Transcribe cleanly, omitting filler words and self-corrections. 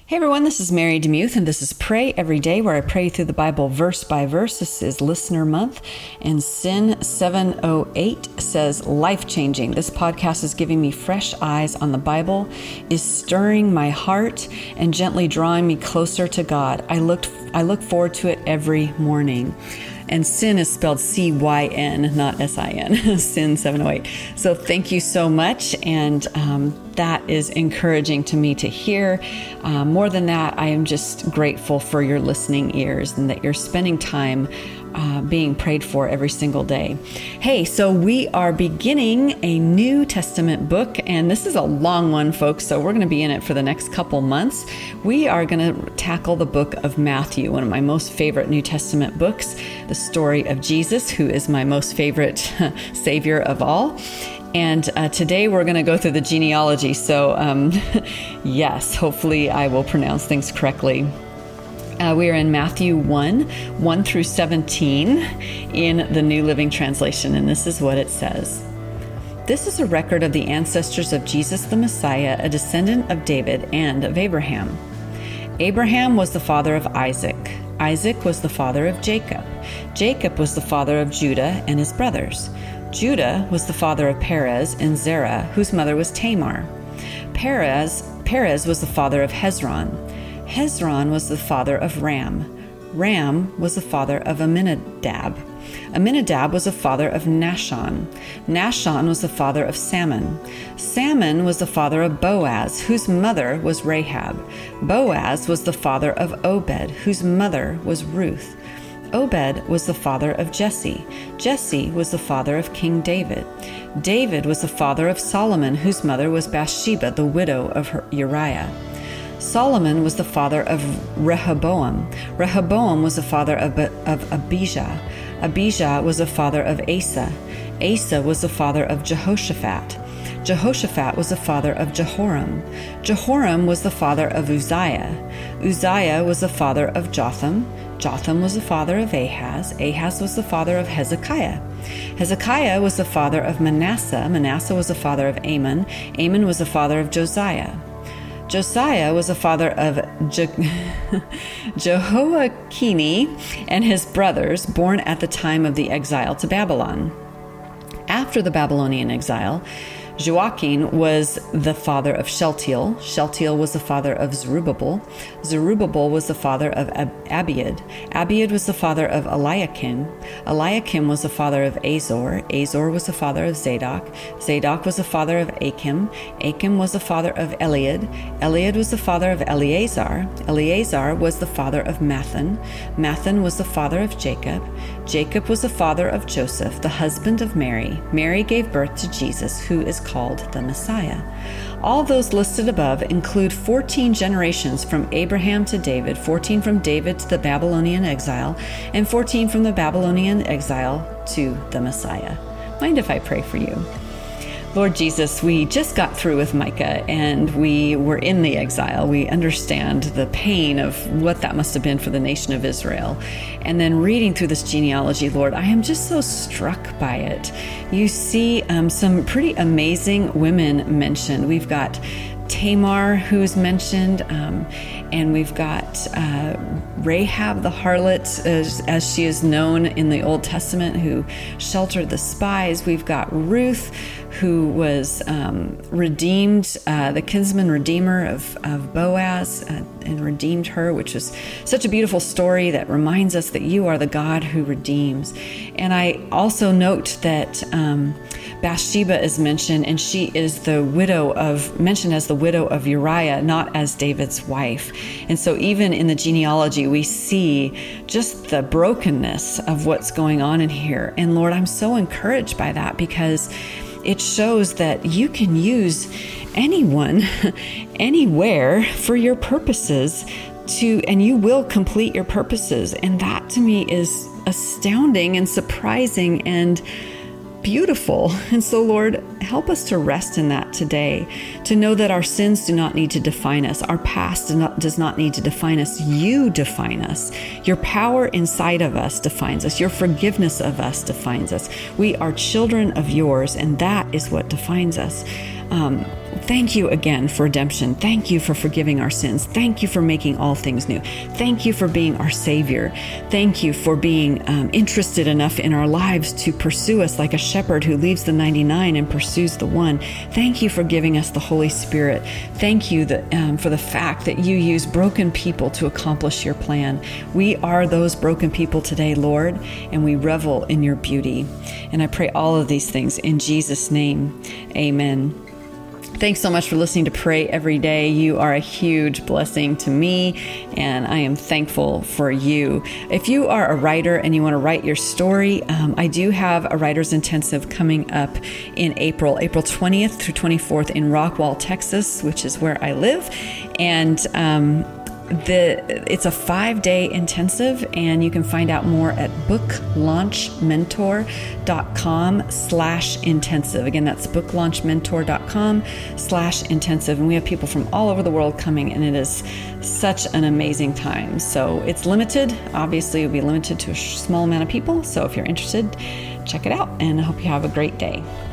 Hey everyone, this is Mary DeMuth, and this is Pray Every Day, where I pray through the Bible verse by verse. This is Listener Month, and Sin 708 says, life-changing. This podcast is giving me fresh eyes on the Bible, is stirring my heart, and gently drawing me closer to God. I look forward to it every morning. And Sin is spelled C-Y-N, not S-I-N, Sin 708. So thank you so much, and that is encouraging to me to hear. More than that, I am just grateful for your listening ears and that you're spending time being prayed for every single day. Hey, so we are beginning a New Testament book, and this is a long one, folks, so we're going to be in it for the next couple months. We are going to tackle the book of Matthew, one of my most favorite New Testament books, the story of Jesus, who is my most favorite Savior of all. And today we're going to go through the genealogy, so yes, hopefully I will pronounce things correctly. We are in Matthew 1 through 17 in the New Living Translation, and this is what it says. This is a record of the ancestors of Jesus the Messiah, a descendant of David and of Abraham. Abraham was the father of Isaac. Isaac was the father of Jacob. Jacob was the father of Judah and his brothers. Judah was the father of Perez and Zerah, whose mother was Tamar. Perez was the father of Hezron. Hezron was the father of Ram. Ram was the father of Amminadab. Amminadab was the father of Nahshon. Nahshon was the father of Salmon. Salmon was the father of Boaz, whose mother was Rahab. Boaz was the father of Obed, whose mother was Ruth. Obed was the father of Jesse. Jesse was the father of King David. David was the father of Solomon, whose mother was Bathsheba, the widow of Uriah. Solomon was the father of Rehoboam. Rehoboam was the father of Abijah. Abijah was the father of Asa. Asa was the father of Jehoshaphat. Jehoshaphat was the father of Jehoram. Jehoram was the father of Uzziah. Uzziah was the father of Jotham. Jotham was the father of Ahaz. Ahaz was the father of Hezekiah. Hezekiah was the father of Manasseh. Manasseh was the father of Amon. Amon was the father of Josiah. Josiah was the father of Jehoiachin and his brothers, born at the time of the exile to Babylon. After the Babylonian exile, Joachim was the father of Shealtiel. Shealtiel was the father of Zerubbabel. Zerubbabel was the father of Abiud. Abiud was the father of Eliakim. Eliakim was the father of Azor. Azor was the father of Zadok. Zadok was the father of Achim. Achim was the father of Eliud. Eliud was the father of Eleazar. Eleazar was the father of Matthan. Matthan was the father of Jacob. Jacob was the father of Joseph, the husband of Mary. Mary gave birth to Jesus, who is called the Messiah. All those listed above include 14 generations from Abraham to David, 14 from David to the Babylonian exile, and 14 from the Babylonian exile to the Messiah. Mind if I pray for you? Lord Jesus, we just got through with Micah, and we were in the exile. We understand the pain of what that must have been for the nation of Israel. And then reading through this genealogy, Lord, I am just so struck by it. You see some pretty amazing women mentioned. We've got Tamar, who's mentioned, and we've got Rahab the harlot, as she is known in the Old Testament, who sheltered the spies. We've got Ruth, who was redeemed, the kinsman redeemer of Boaz, and redeemed her, which is such a beautiful story that reminds us that you are the God who redeems. And I also note that Bathsheba is mentioned, and she is mentioned as the widow of Uriah, not as David's wife. And so even in the genealogy, we see just the brokenness of what's going on in here. And Lord, I'm so encouraged by that, because it shows that you can use anyone, anywhere for your purposes and you will complete your purposes. And that to me is astounding and surprising and beautiful. And so, Lord, help us to rest in that today, to know that our sins do not need to define us. Our past does not need to define us. You define us. Your power inside of us defines us. Your forgiveness of us defines us. We are children of yours, and that is what defines us. Thank you again for redemption. Thank you for forgiving our sins. Thank you for making all things new. Thank you for being our Savior. Thank you for being interested enough in our lives to pursue us like a shepherd who leaves the 99 and pursues the one. Thank you for giving us the Holy Spirit. Thank you for the fact that you use broken people to accomplish your plan. We are those broken people today, Lord, and we revel in your beauty. And I pray all of these things in Jesus' name. Amen. Thanks so much for listening to Pray Every Day. You are a huge blessing to me, and I am thankful for you. If you are a writer and you want to write your story, I do have a writer's intensive coming up in April 20th through 24th in Rockwall, Texas, which is where I live. And it's a 5-day intensive, and you can find out more at booklaunchmentor.com/intensive. Again, that's booklaunchmentor.com/intensive. And we have people from all over the world coming, and it is such an amazing time. So it's limited. Obviously, it'll be limited to a small amount of people. So if you're interested, check it out, and I hope you have a great day.